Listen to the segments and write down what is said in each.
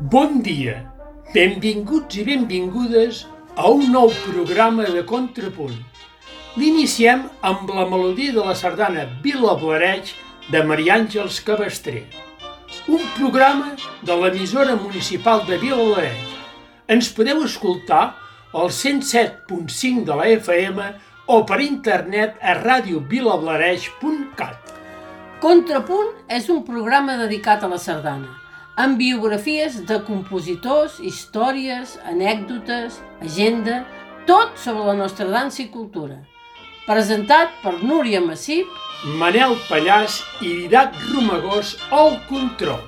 Bon dia, benvinguts i benvingudes a un nou programa de Contrapunt. L'iniciem amb la melodia de la sardana Vilablareix de Maria Àngels Cabestrer, un programa de l'emissora municipal de Vilablareix. Ens podeu escoltar al 107.5 de la FM o per internet a radiovilablareix.cat. Contrapunt és un programa dedicat a la sardana, amb biografies de compositors, històries, anècdotes, agenda, tot sobre la nostra dansa i cultura. Presentat per Núria Massip, Manel Pallàs i Didac Romagós al control.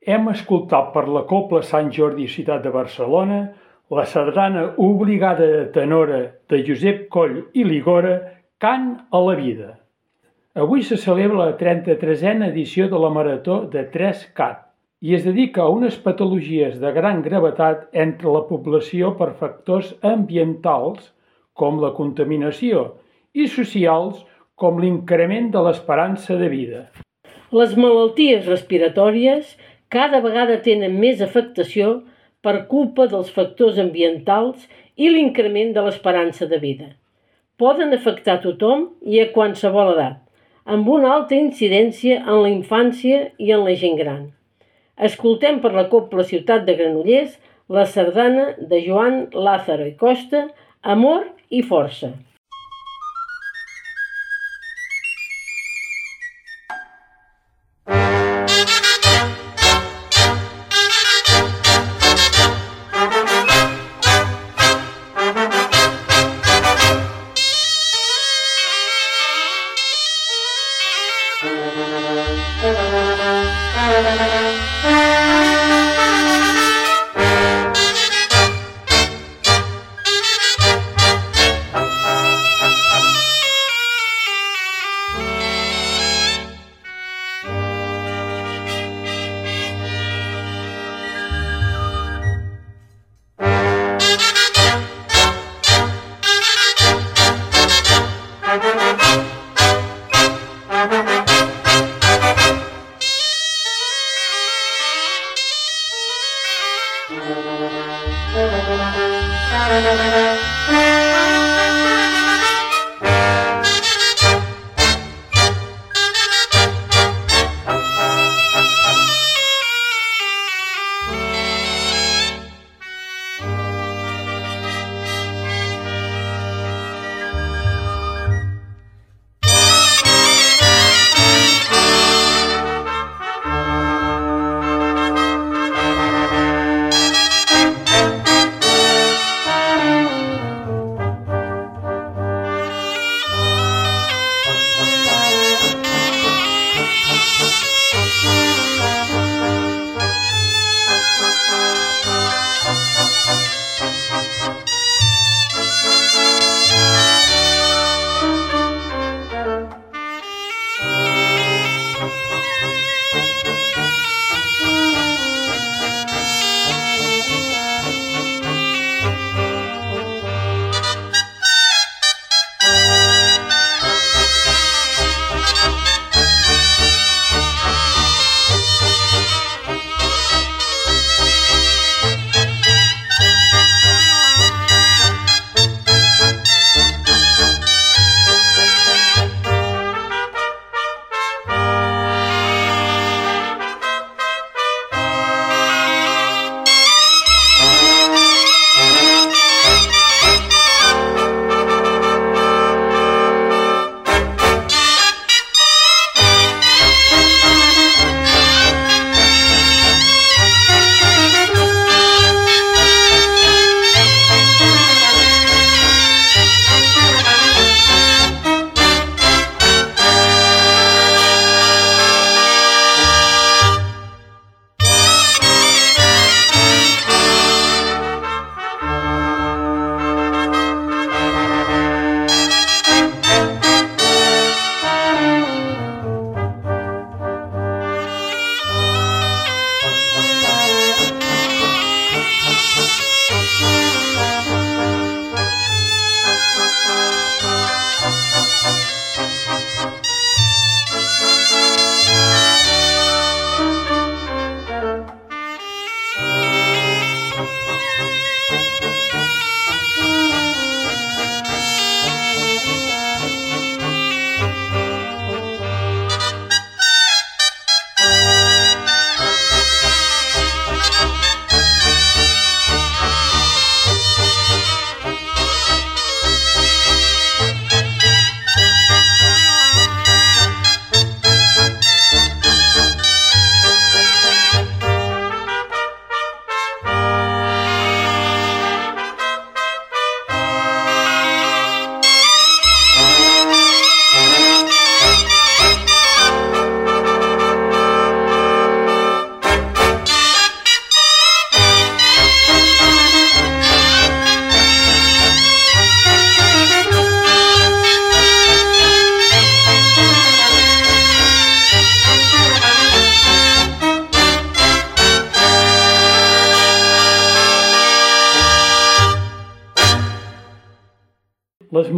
Hem escoltat per la Cobla Sant Jordi Ciutat de Barcelona la sardana obligada de tenora de Josep Coll i Ligora, Cant a la vida. Avui se celebra la 33a edició de la Marató de 3CAT i es dedica a unes patologies de gran gravetat entre la població per factors ambientals, com la contaminació, i socials, com l'increment de l'esperança de vida. Les malalties respiratòries cada vegada tenen més afectació per culpa dels factors ambientals i l'increment de l'esperança de vida. Poden afectar tothom i a qualsevol edat, amb una alta incidència en la infància i en la gent gran. Escoltem per la Cobla Ciutat de Granollers la sardana de Joan Lázaro i Costa, Amor i força.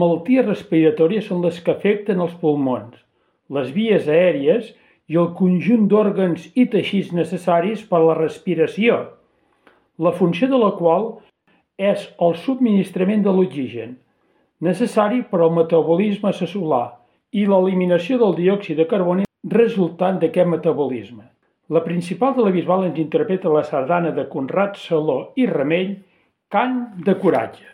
malalties respiratòries són les que afecten els pulmons, les vies aèries i el conjunt d'òrgans i teixits necessaris per a la respiració, la funció de la qual és el subministrament de l'oxigen, necessari per al metabolisme cel·lular i l'eliminació del diòxid de carboni resultant d'aquest metabolisme. La principal de la Bisbal ens interpreta la sardana de Conrad Saló i Remell, Cant de coratge.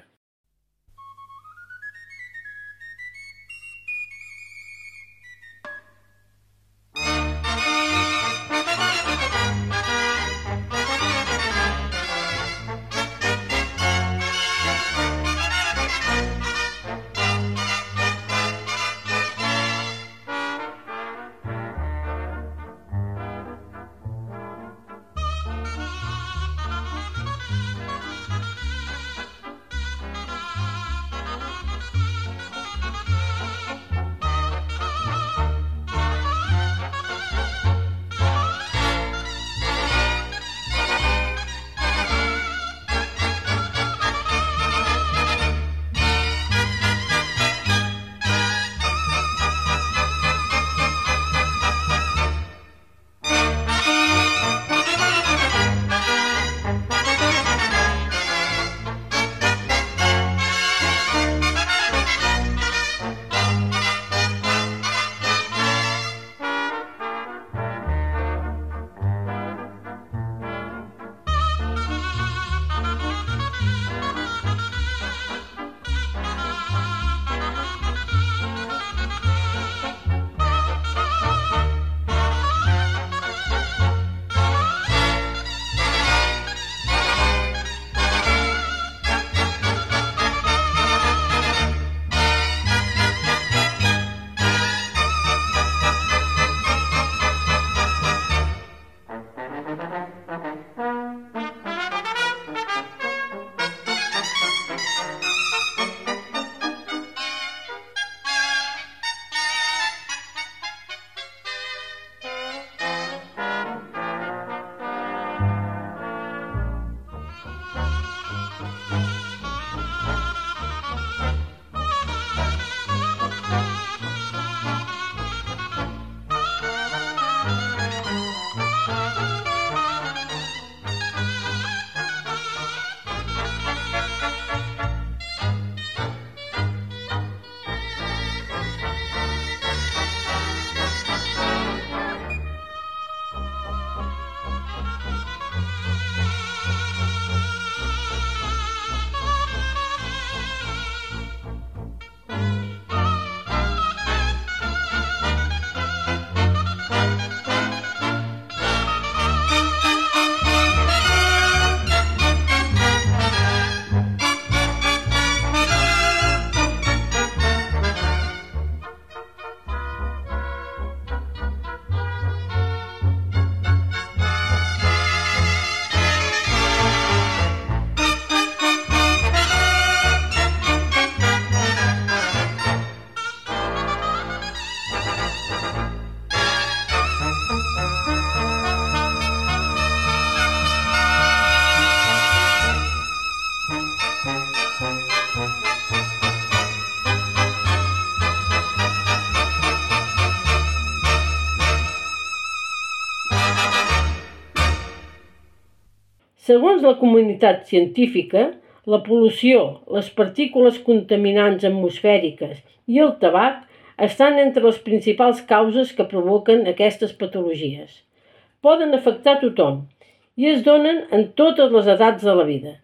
Segons la comunitat científica, la pol·lució, les partícules contaminants atmosfèriques i el tabac estan entre les principals causes que provoquen aquestes patologies. Poden afectar tothom i es donen en totes les edats de la vida.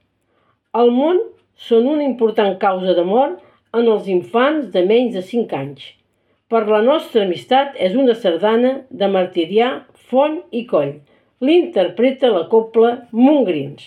Al món són una important causa de mort en els infants de menys de 5 anys. Per la nostra amistat és una sardana de Martirià, Font i Coll. L'interpreta la cobla Montgrins.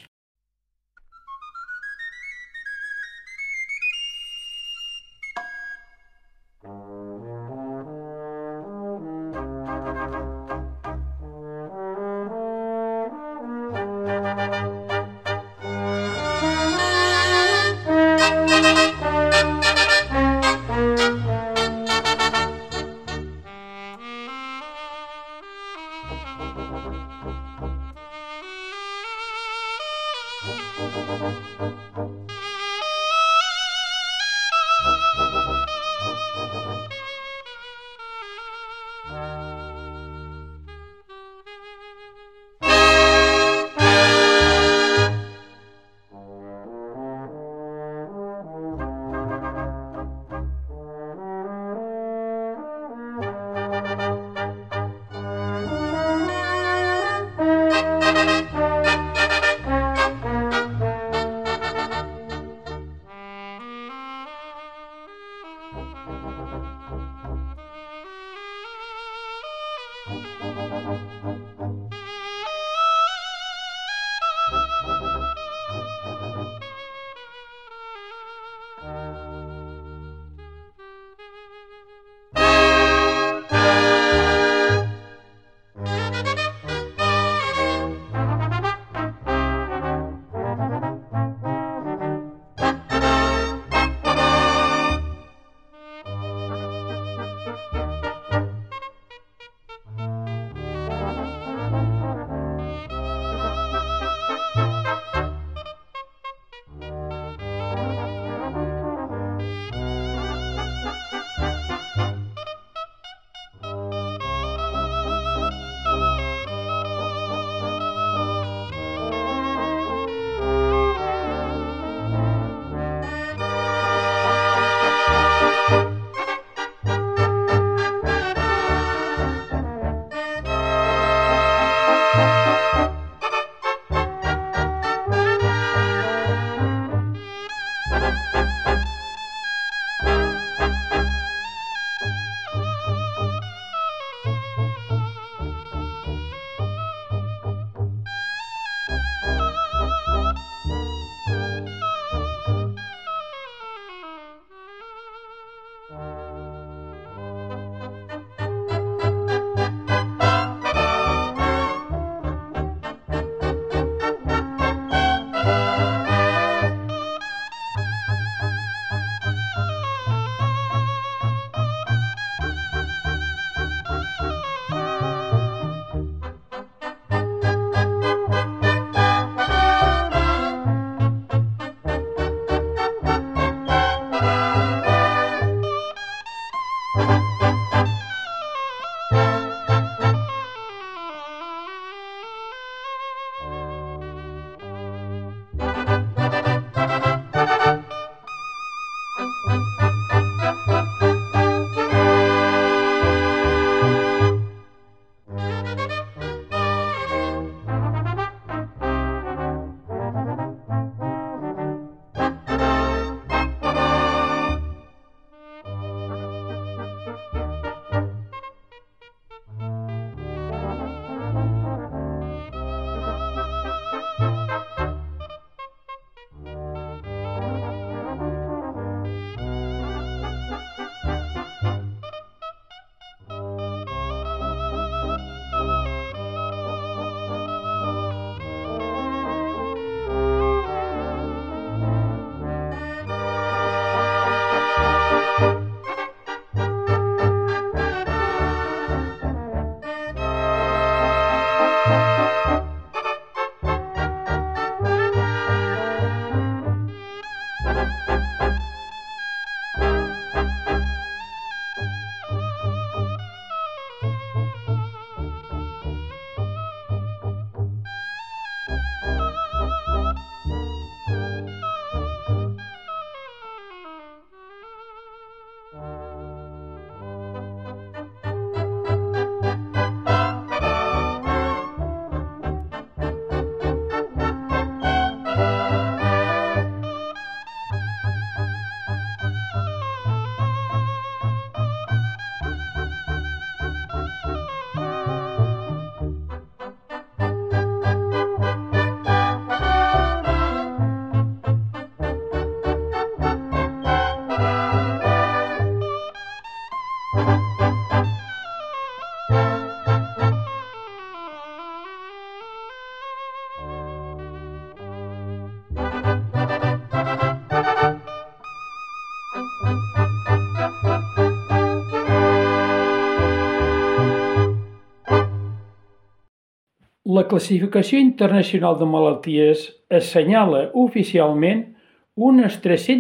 La Classificació Internacional de Malalties assenyala oficialment unes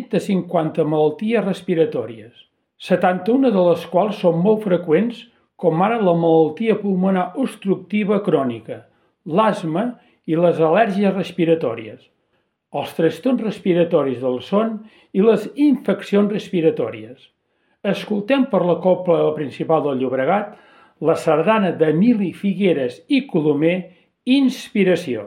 350 malalties respiratòries, 71 de les quals són molt freqüents, com ara la malaltia pulmonar obstructiva crònica, l'asma i les al·lèrgies respiratòries, els trastorns respiratoris del son i les infeccions respiratòries. Escoltem per la Cobla Principal del Llobregat la sardana d'Emili Figueres i Colomer, Inspiració.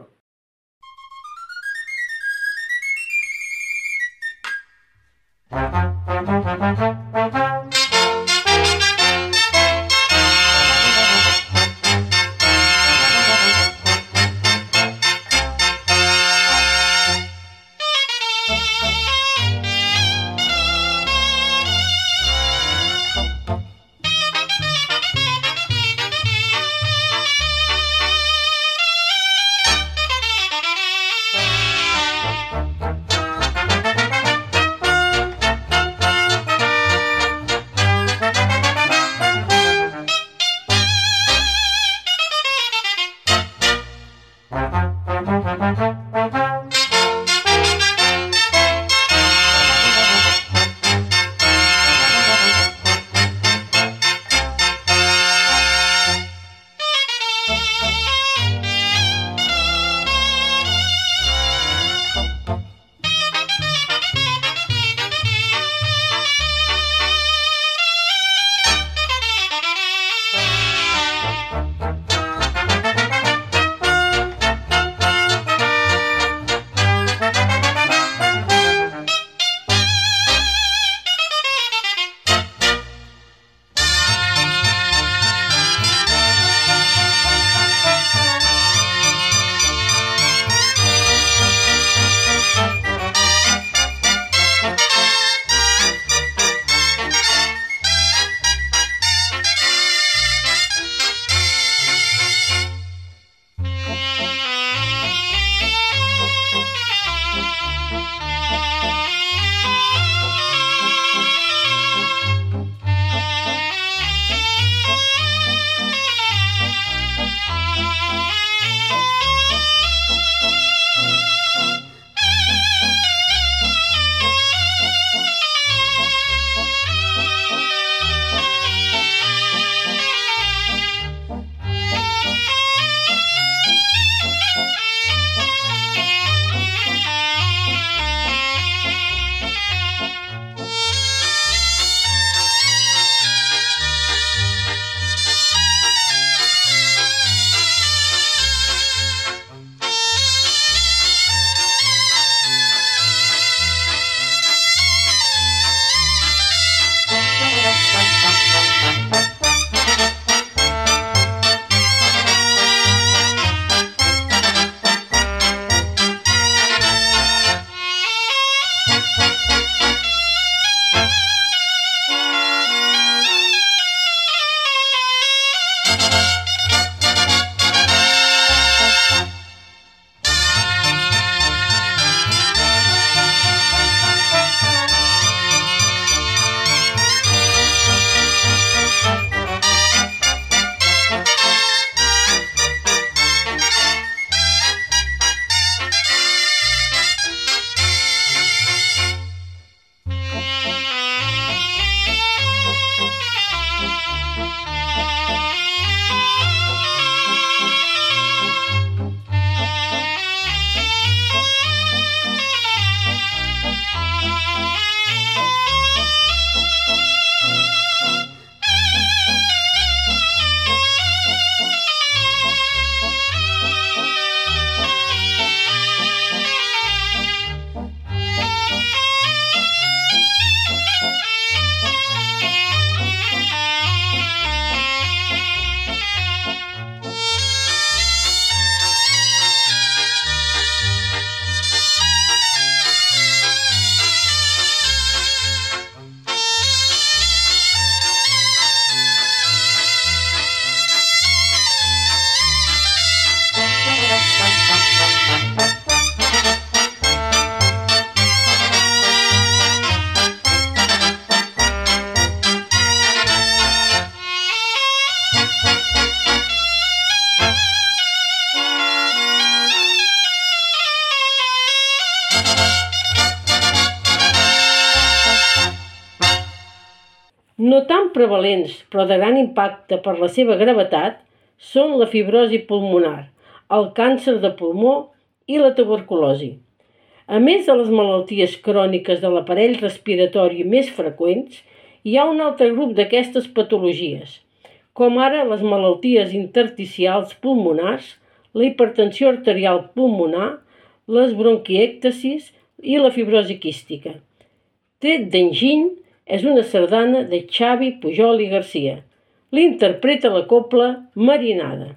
tan prevalents però de gran impacte per la seva gravetat són la fibrosi pulmonar, el càncer de pulmó i la tuberculosi. A més de les malalties cròniques de l'aparell respiratori més freqüents, hi ha un altre grup d'aquestes patologies, com ara les malalties intersticials pulmonars, la hipertensió arterial pulmonar, les bronquièctasis i la fibrosi quística. Tret d'enginy és una sardana de Xavi Pujol i Garcia. L'interpreta la cobla Marinada.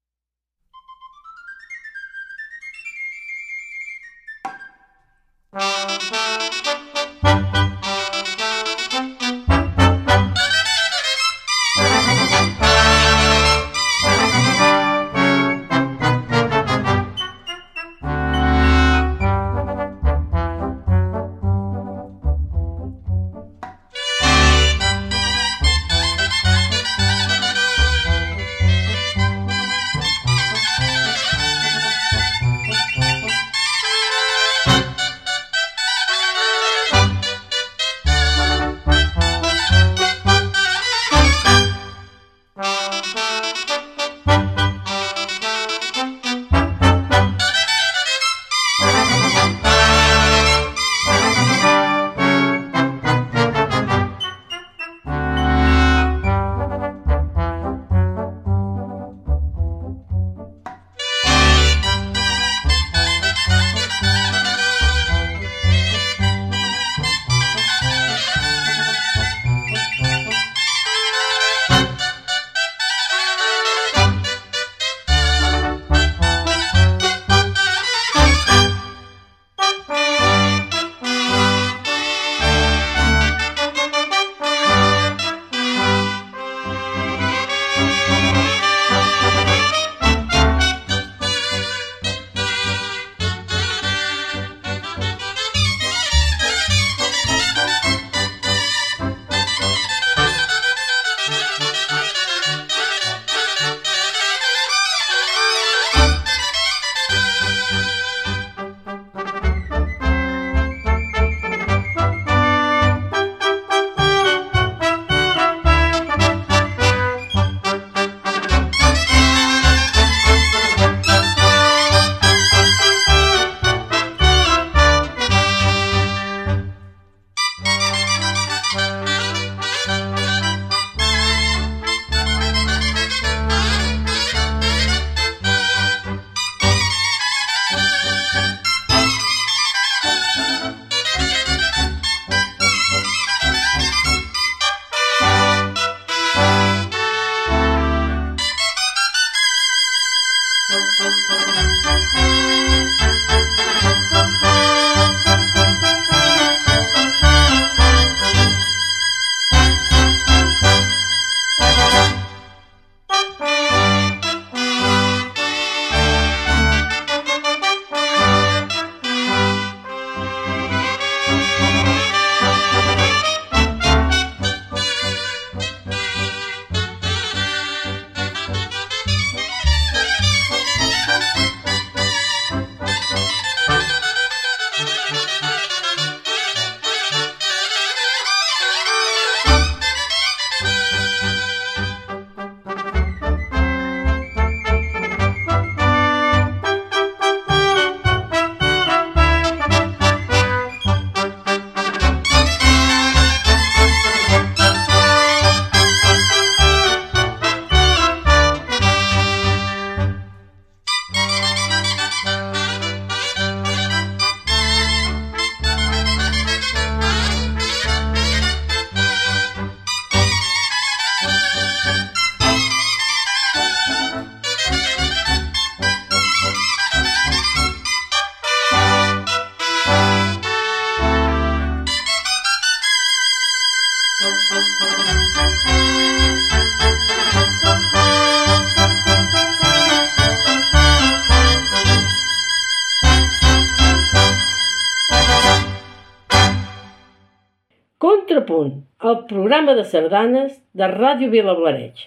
Contrapunt, el programa de sardanes de Ràdio Vilablareix.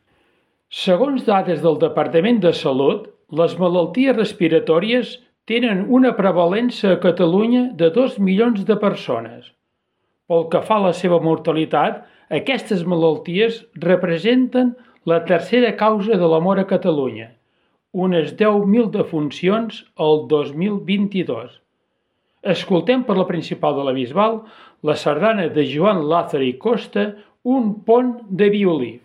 Segons dades del Departament de Salut, les malalties respiratòries tenen una prevalença a Catalunya de 2 milions de persones. Pel que fa a la seva mortalitat, Aquestes malalties representen la tercera causa de la mort a Catalunya, unes 10.000 defuncions el 2022. Escoltem per la principal de la Bisbal la sardana de Joan Lázaro i Costa, Un pont de violí.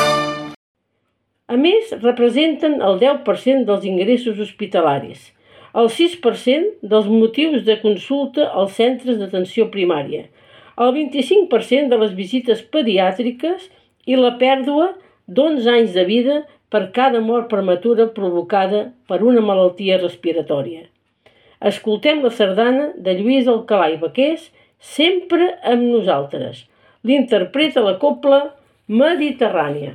A més, representen el 10% dels ingressos hospitalaris. el 6% dels motius de consulta als centres d'atenció primària, el 25% de les visites pediàtriques i la pèrdua d'11 anys de vida per cada mort prematura provocada per una malaltia respiratòria. Escoltem la sardana de Lluís Alcalà i Baqués, Sempre amb nosaltres. L'interpreta la cobla Mediterrània.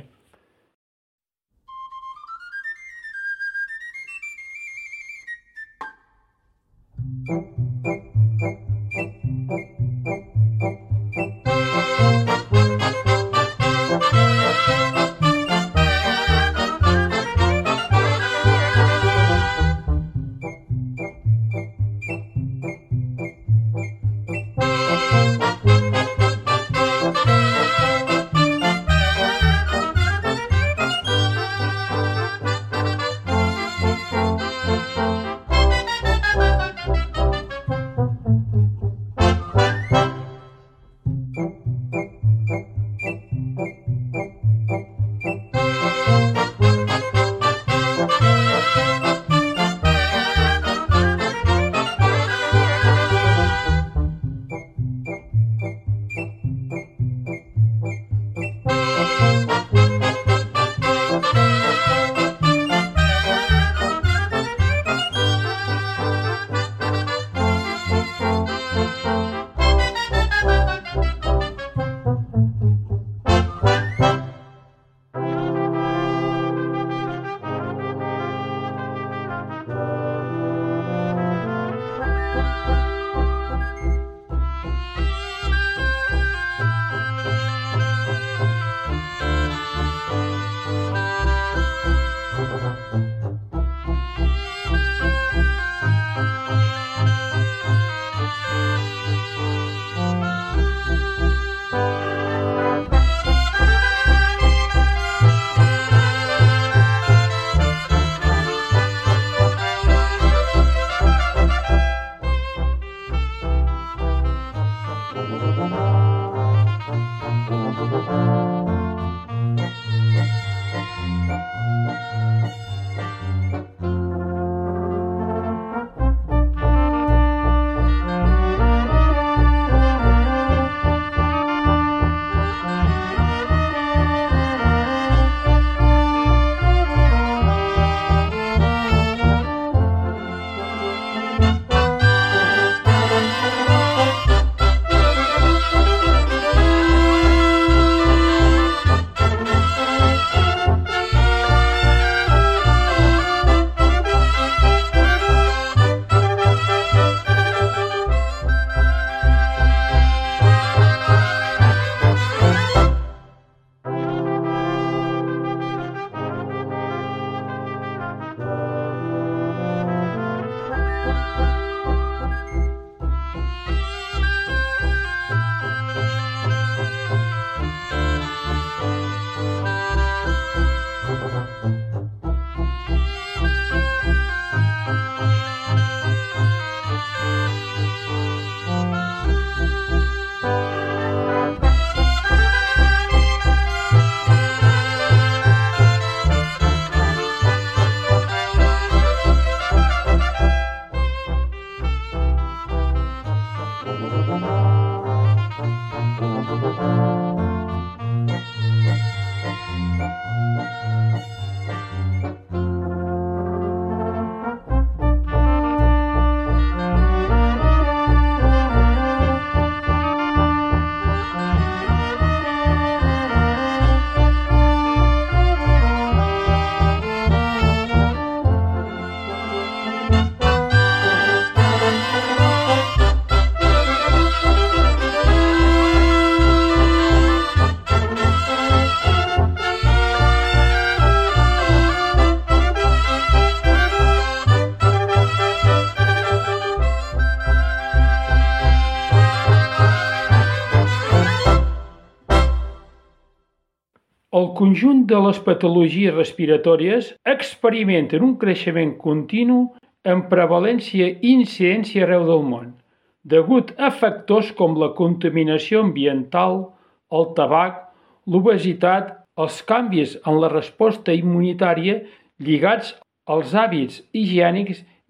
El conjunt de les patologies respiratòries experimenten un creixement continu en prevalència i incidència arreu del món, degut a factors com la contaminació ambiental, el tabac, l'obesitat, els canvis en la resposta immunitària lligats als hàbits higiènics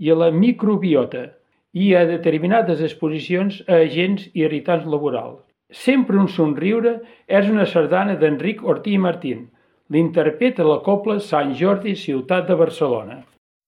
i a la microbiota i a determinades exposicions a agents irritants laborals. Sempre un somriure és una sardana d'Enric Ortí i Martín. L'interpreta la cobla Sant Jordi, ciutat de Barcelona.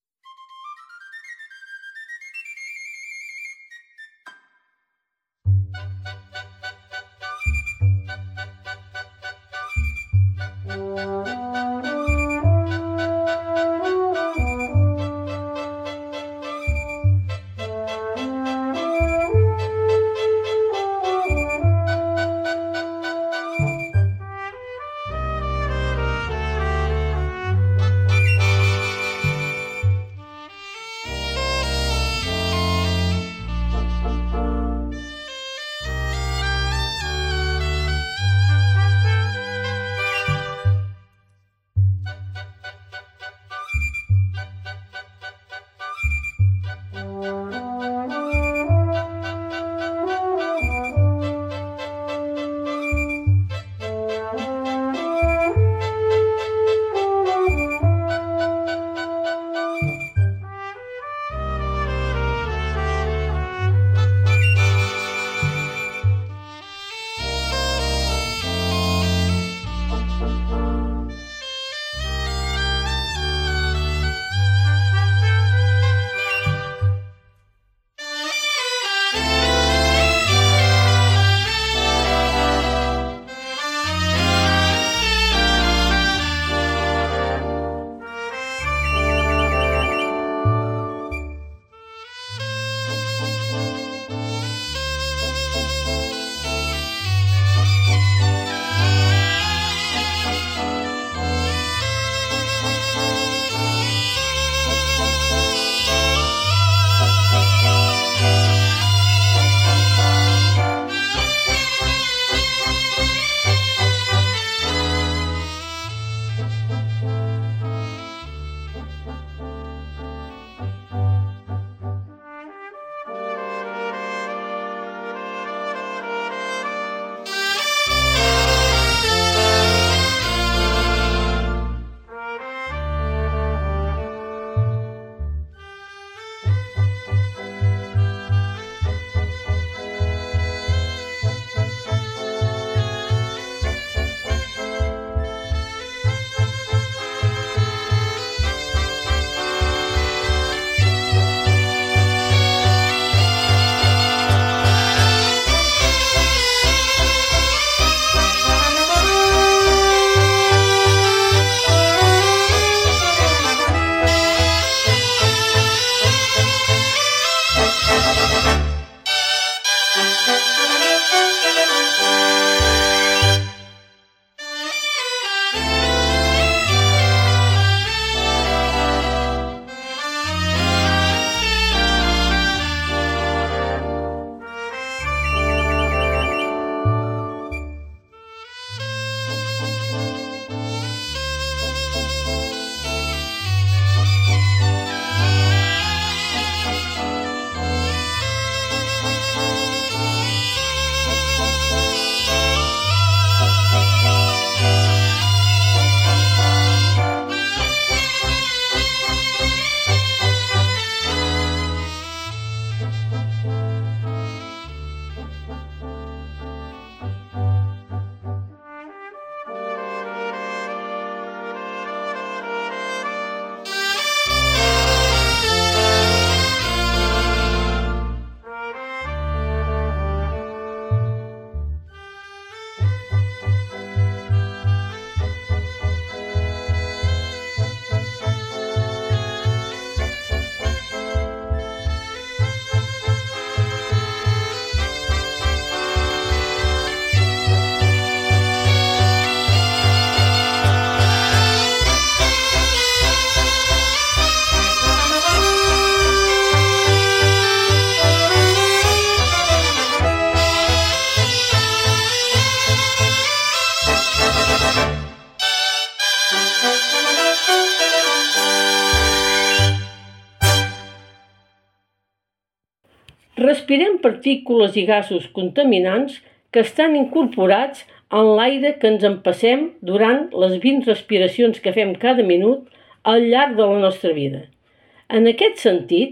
Respirem partícules i gasos contaminants que estan incorporats en l'aire que ens empassem durant les 20 respiracions que fem cada minut al llarg de la nostra vida. En aquest sentit,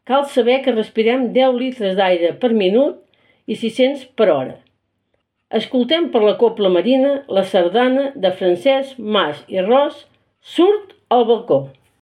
cal saber que respirem 10 litres d'aire per minut i 600 per hora. Escoltem per la Cobla Marina la sardana de Francesc Mas i Ros, Surt al balcó.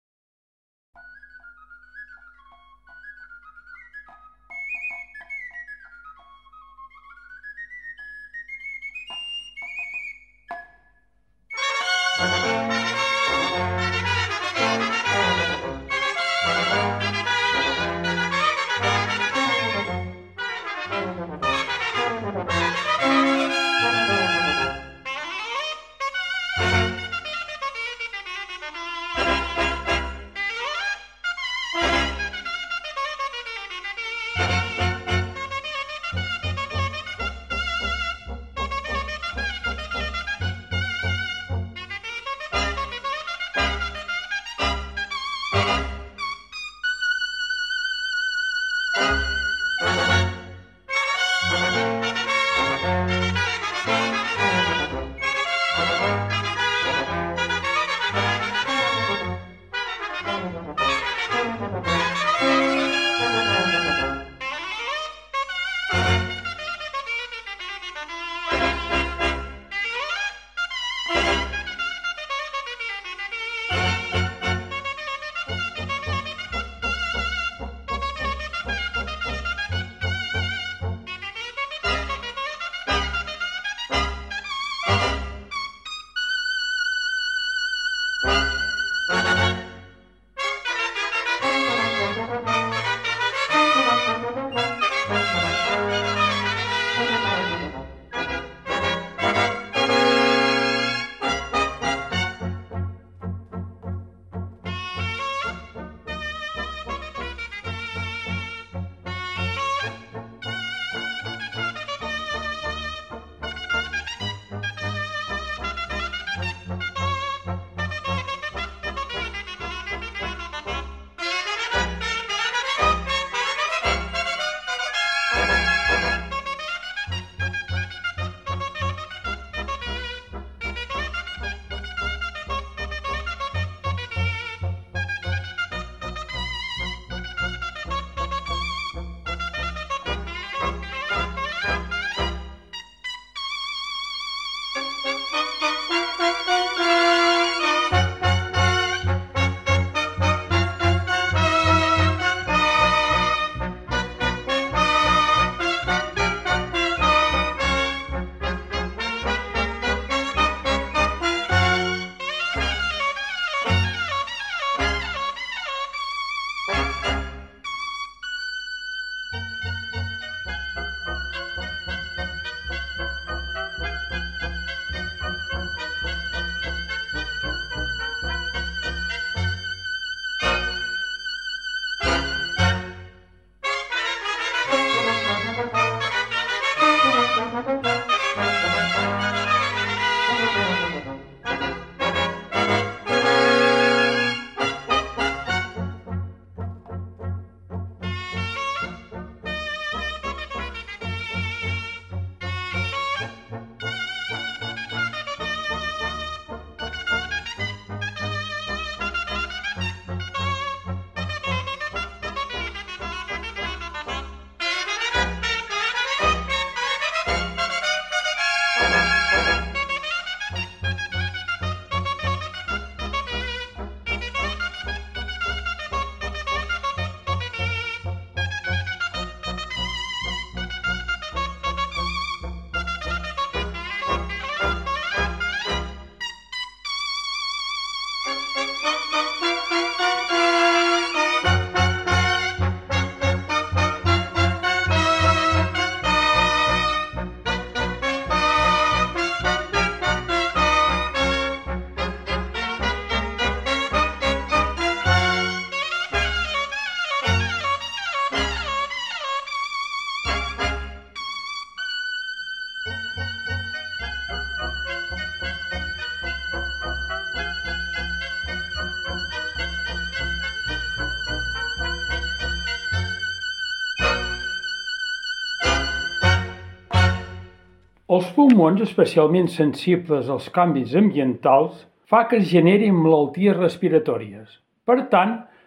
Els pulmons, especialment sensibles als canvis ambientals, fa que es generin malalties respiratòries. Per tant,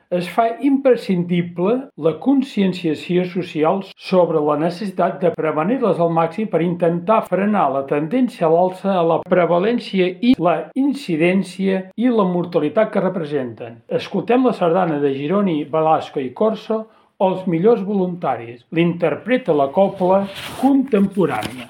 es fa imprescindible la conscienciació social sobre la necessitat de prevenir-les al màxim per intentar frenar la tendència a l'alça a la prevalència i la incidència i la mortalitat que representen. Escoltem la sardana de Gironi, Velasco i Corso, Els millors voluntaris. L'interpreta la cobla contemporània.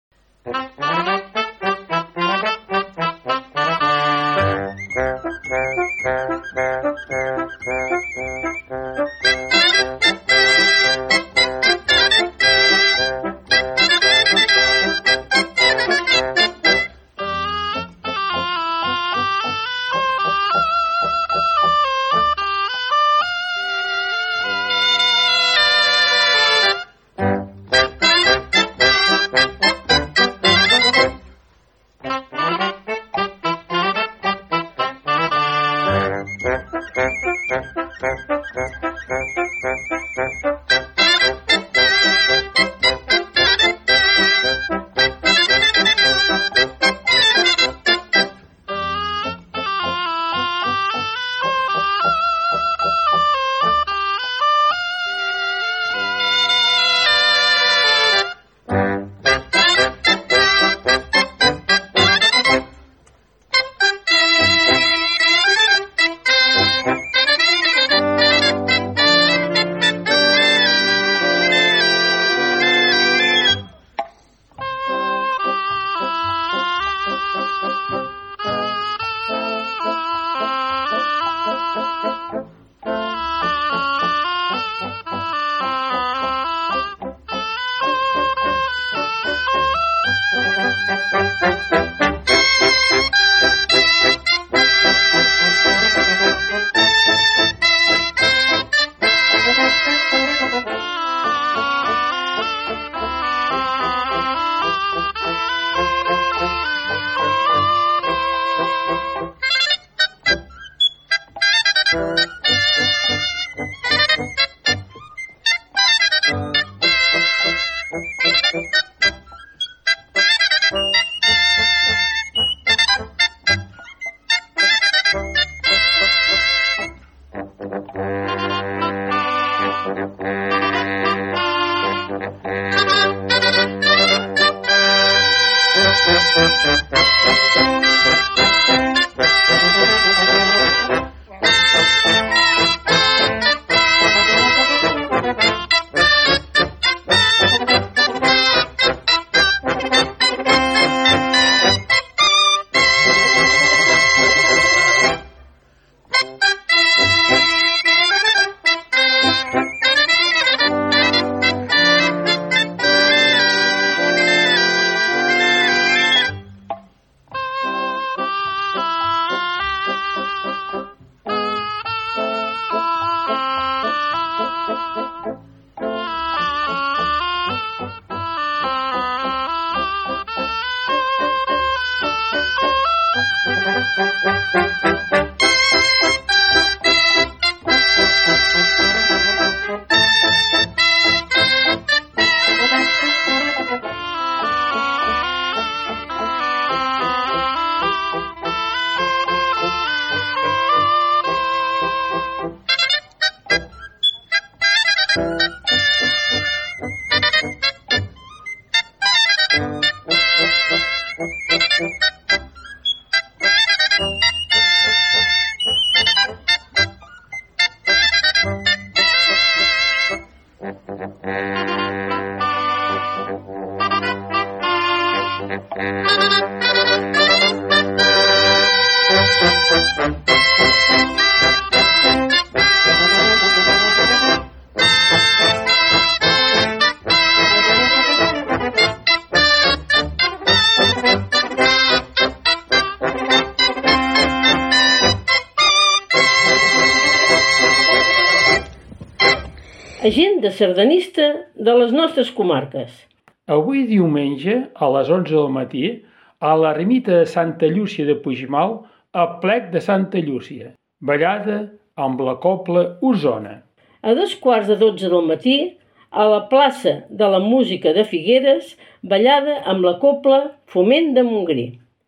Agenda sardanista de les nostres comarques. Avui diumenge, a les 11 del matí, a l'ermita de Santa Llúcia de Puigmal, a plec de Santa Llúcia, ballada amb la cobla Osona. A 2:15 del matí, a la plaça de la Música de Figueres, ballada amb la cobla Foment de Montgrí.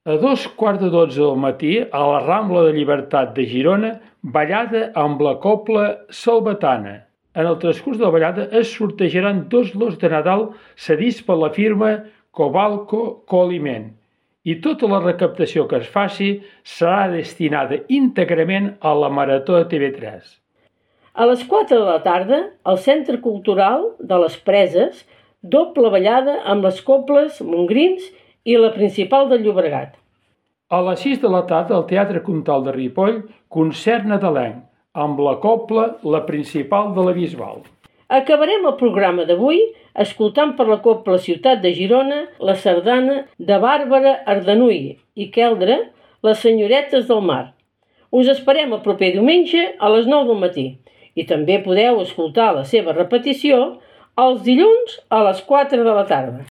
A 2:15 del matí, a la Rambla de Llibertat de Girona, ballada amb la cobla salvatana. En el transcurs de la ballada es sortejaran 2 lots de Nadal cedits per la firma Cobalco Coaliment i tota la recaptació que es faci serà destinada íntegrament a la Marató de TV3. A les 4 de la tarda, al Centre Cultural de les Preses, doble ballada amb les cobles Montgrins i la Principal de Llobregat. A les 6 de la tarda, al Teatre Comtal de Ripoll, concert nadalenc, amb la cobla La Principal de la Bisbal. Acabarem el programa d'avui escoltant per la cobla Ciutat de Girona la sardana de Bàrbara Ardanuy i Queldre, Les senyoretes del mar. Us esperem el proper diumenge a les 9 del matí i també podeu escoltar la seva repetició els dilluns a les 4 de la tarda.